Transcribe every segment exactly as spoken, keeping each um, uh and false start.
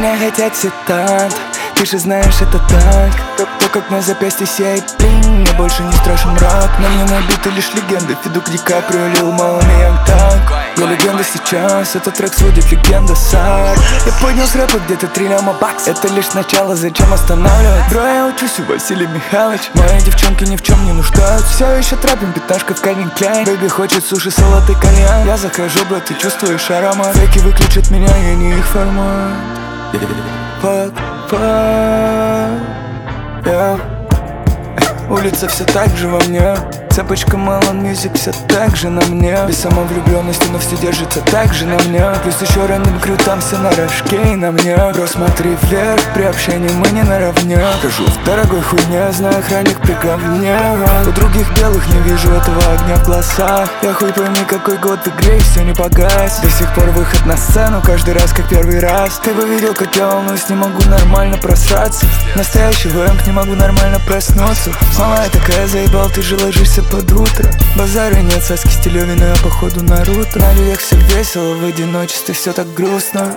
Меня хотят все так, ты же знаешь, это так. То, то как на запястье сияет блин, мне больше не страшен мрак. На мне набиты лишь легенды, Федук, Ди Каприо, Лил Малами, Янг Так. Я легенда сейчас, этот трек сводит легенда Сар. Я поднял с рэпа где-то три ляма бакс. Это лишь начало, зачем останавливать? Бро, я учусь у Василия Михайлович. Мои девчонки ни в чем не нуждаются. Все еще трапим, пятнашка в Кальвин Кляйн. Бэйби хочет суши, салат и кальян. Я захожу, брат, ты чувствуешь аромат. Фейки выключат меня, я не их формат. Fuck, fuck, yeah. Улица все так же во мне. Цепочка Melon Music все так же на мне. Без самовлюбленности, но все держится так же на мне. Плюс еще рандом крю, там все на рожке и на мне. Бро, смотри вверх, при общении мы не наравне. Хожу в дорогой хуйне, знаю, охранник при говне. У других белых не вижу этого огня в глазах. Я хуй пойми, какой год в игре, и все не погас. До сих пор выход на сцену, каждый раз как первый раз. Ты бы видел, как я волнуюсь, не могу нормально просраться. Настоящий вэмп, не могу нормально проснуться. Малая такая, заебал, ты же ложишься под утро. Базара нет, Саски Стилёвина, я походу Наруто. На людях все весело, в одиночестве все так грустно.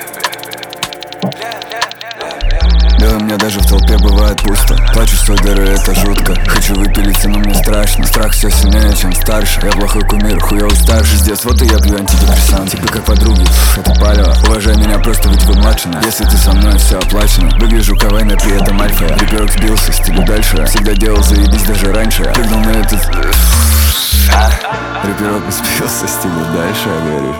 Да, у меня даже в толпе бывает пусто. Плачу с той дыры, это жутко. Хочу выпилиться, но мне страшно. Страх все сильнее, чем старше. Я плохой кумир, хуёвый старший. С детства вот и я пью антидепрессант. Типа как подруги, пф, это палево. Уважай меня просто, ведь вы младшина. Если ты со мной, все оплачено. Выгляжу кавайно, при этом альфа. Рэперок сбился, стилю дальше. Всегда делал заебись даже раньше. Прыгнул на этот... Рэперок сбился, стилю дальше, говоришь.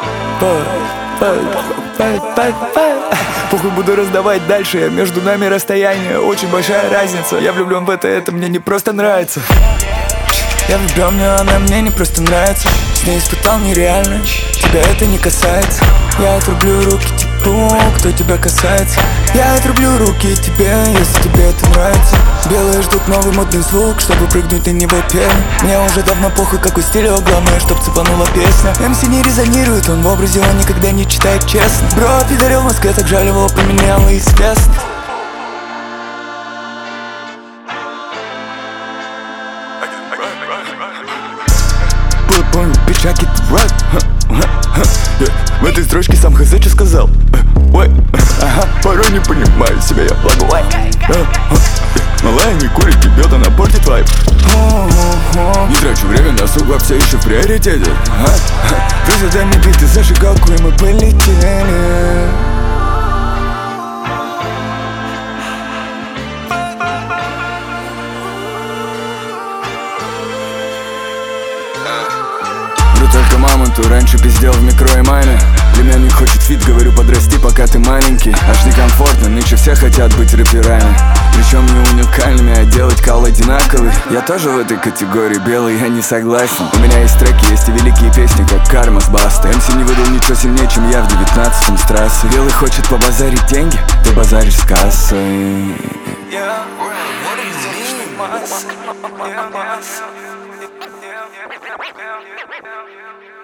Похуй, буду раздавать дальше. Между нами расстояние, очень большая разница. Я влюблен в это, это мне не просто нравится. Я влюблен в нее, она мне не просто нравится. С ней испытал нереально, тебя это не касается. Я отрублю руки типу, кто тебя касается. Я отрублю руки тебе, если тебе это нравится. Белые ждут новый модный звук, чтобы прыгнуть на него первым. Мне уже давно похуй, какой стиль его, главное, чтоб цепанула песня. эм си не резонирует, он в образе, он никогда не читает честно. Бро, пидорил в Москве, так жаль его поменял и известно. Понял, печаки, ты рэп. В этой строчке сам хз что сказал. Ой, ага, порой не понимаю себя, я благой. Малая не курит, пьет, она портит вайб. Не трачу время на сугла, все еще в приоритете. Просто дай мне биты, зажигалку, и мы полетели. Только мамонту раньше пиздел в микро и маме. Племянник хочет фит, говорю, подрасти, пока ты маленький. Аж некомфортно, нынче все хотят быть рэперами. Причем не уникальными, а делать кал одинаковый. Я тоже в этой категории белый, я не согласен. У меня есть треки, есть и великие песни, как Карма с Бастой. эм си не выдал ничего сильнее, чем я в девятнадцатом с трассы. Белый хочет побазарить деньги, ты базаришь с кассой. Yeah.